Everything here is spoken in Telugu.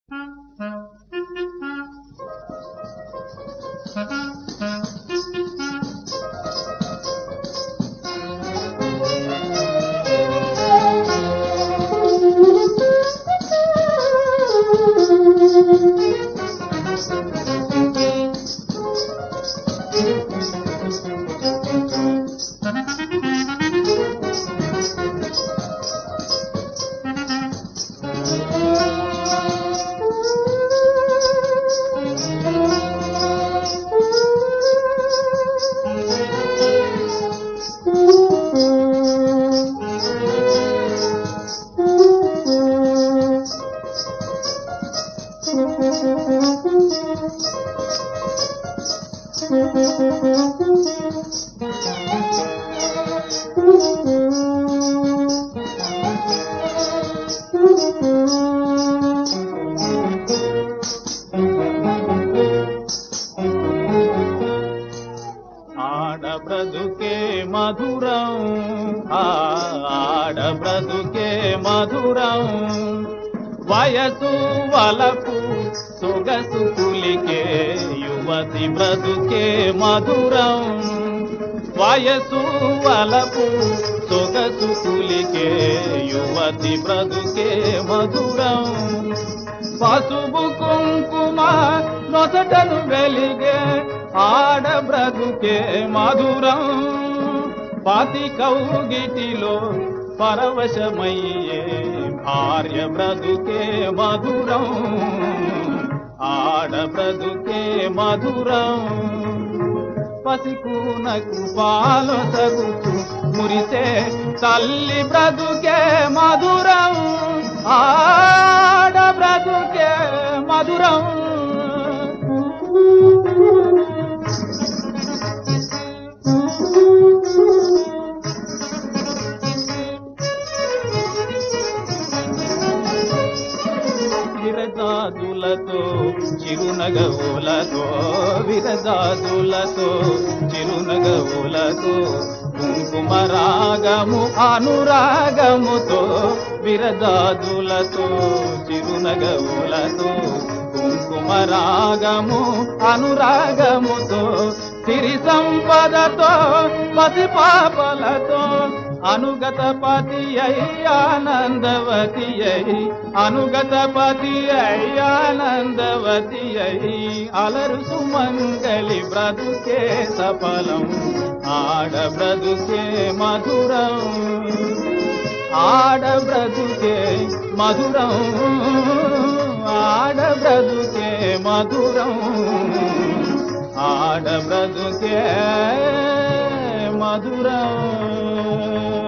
ఆడబ్రతుకే మధురం ఆడబ్రతుకే మధురం వయసు వలపు సొగసు కులికే యువతి బ్రతుకే మధురం వయసు వలపు సొగసు కులికే యువతి బ్రతుకే మధురం పసుపు కుంకుమ నొసటను వెలిగే ఆడబ్రతుకే మధురం పతి కౌగిటిలో పరవశమయ్యే భార్య బ్రతుకే మధురం ఆడబ్రతుకే మధురం పసికూనకు పాలు తగుతూ మురిసే తల్లి బ్రతుకే మధురం ఆడబ్రతుకే మధురం విరజాజులతో చిరునగవులతో విరజాజులతో చిరునగవులతో కుంకుమ రాగము అనురాగముతో విరజాజులతో చిరునగవులతో కుంకుమ రాగము అనురాగముతో సిరి సంపదతో పసిపాపలతో అనుగత పతి ఆనందవతి అనుగత పతి ఆనందవతి అలరు సుమంగళి బ్రతుకే సఫలం ఆడబ్రతుకే మధురం ఆడబ్రతుకే మధురం ఆడబ్రతుకే మధురం ఆడబ్రతుకే మధురం